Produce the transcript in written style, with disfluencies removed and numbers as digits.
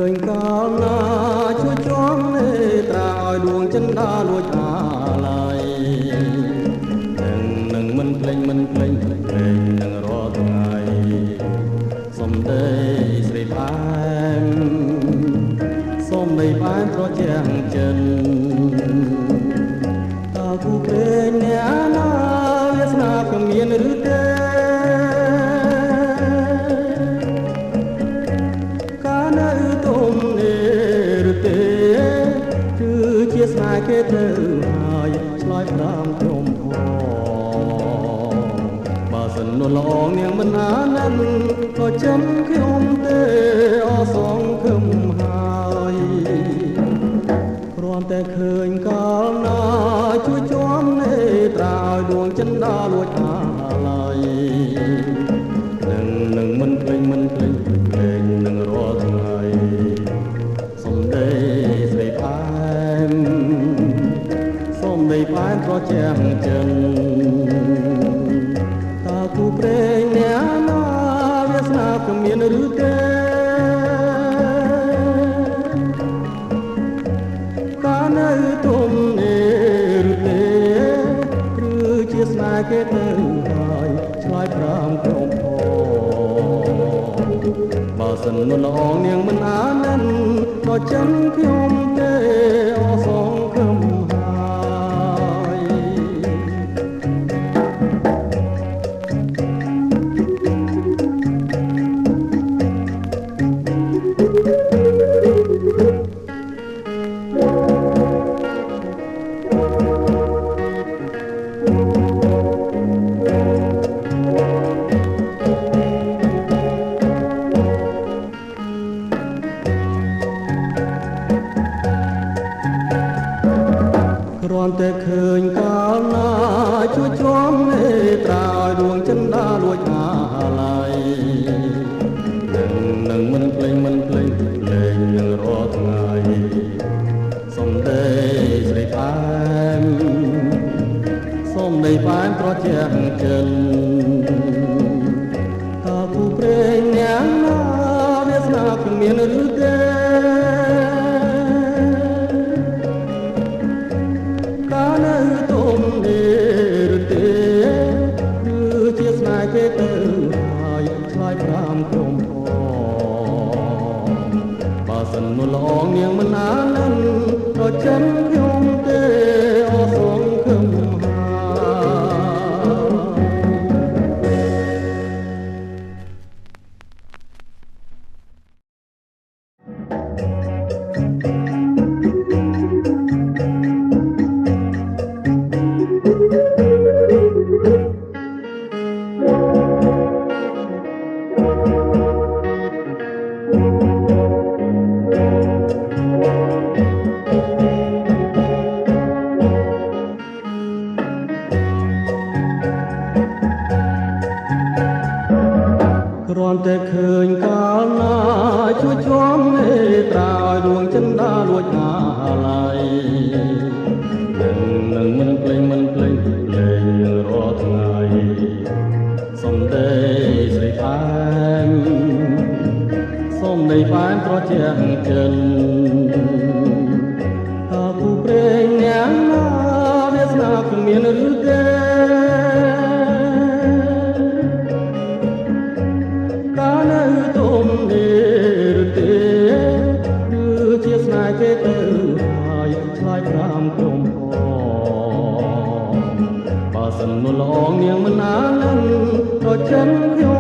ញកាលណាជួយជាប់នេត្រាឲ្យដួងចិនដាលួចអាឡ័យនឹងមិនភ្លេចមិនភ្លេចភ្លេចនឹងរាល់ថ្ងៃសំដីស្រីផ្អែមសំដីផ្អែមត្រជាក់ចិនតើគូព្រេងអ្នកណាវាសនាគ្មានឬទេគឺជាស្នេហ៍គេទៅហើយឆ្លើយប្រាំខ្ញុំផងបើសិននោះល្អនាងមិនអាណិនក៏ចាំខ្ញុំទេអសងខឹមហើយគ្រាន់តែឃើញកាលណាជួយជាប់នេត្រាឲ្យដួងចិនដាលួចអាឡ័យនឹងមិនភ្លេចមិនភ្លេចភ្លេចនឹងរាល់ថ្ងៃសំដីស្រីផ្អែមសំដីផ្អែមត្រជាក់ចិនតើគូព្រេងអ្នកណាវាសនាគ្មានឬទេកាលនៅទុំនេះឬទេគឺជាស្នេហ៍គេទៅហើយឆ្លើយប្រាំខ្ញុំផងបើសិនមិនល្អនាងមិនអាណិនក៏ចាំខ្ញុំទេអសងខឹមហើយគ្រាន់តែឃើញកាលណាជួយជាប់នេត្រាឲ្យដួងចិនដាលួចអាឡ័យនឹងមិនភ្លេចមិនភ្លេចភ្លេចនឹងរាល់ថ្ងៃសំដីស្រីផ្អែមសំដីផ្អែមត្រជាក់ចិនតើគូព្រេងអ្នកណាវាសនាគ្មានឬទេគឺជាស្នេហ៍គេទៅហើយឆ្លើយប្រាំខ្ញុំផងបើសិននោះល្អនាងមិនអាណិនក៏ចាំខ្ញុំទេអសងខឹមគ្រាន់តែឃើញកាលណាជួយជាប់នេត្រាឲ្យដួងចិនដាលួចអាឡ័យនឹងមិនភ្លេចមិនភ្លេចភ្លេចរាល់ថ្ងៃសំដីស្រីផ្អែមសំដីផ្អែមត្រជាក់ចិនតើគូព្រេងអ្នកណាវាសនាគ្មានឬទេកាលនៅទុំនេះឬទេគឺជាស្នេហ៍គេទៅហើយឆ្លើយប្រាំខ្ញុំផងបើសិននោះល្អនាងមិនអាណិនក៏ចាំខ្ញុំ